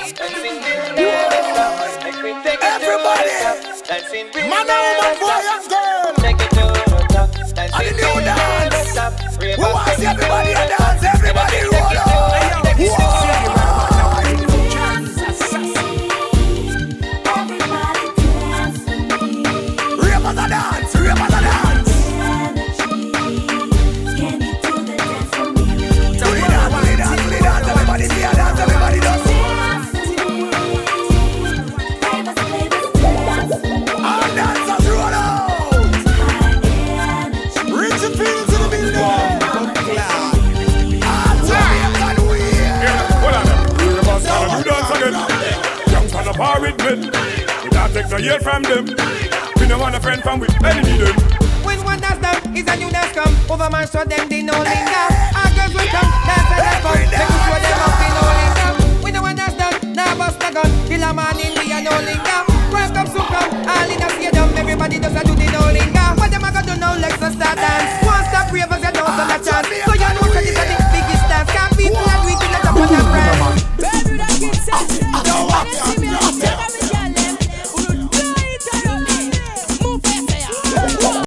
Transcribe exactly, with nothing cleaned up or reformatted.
Everybody, man and woman, boy and girl, and the new dance. We want to see everybody a dance, everybody roll on. Rave as a dance, rave as a dance. Do the dance, do the dance, do the dance. Everybody see a dance, everybody does. All dancers roll out. Reach your feet to the building. All Jamaican way. Hold on, we're about to do dance again. Young son of bar with men. We don't take no yield from them. We don't want a friend from we enemy them. When one does them, is a new dance come. Over man show them the no linger. Our girls will come, dance and dance come. Make us show them up the no linger.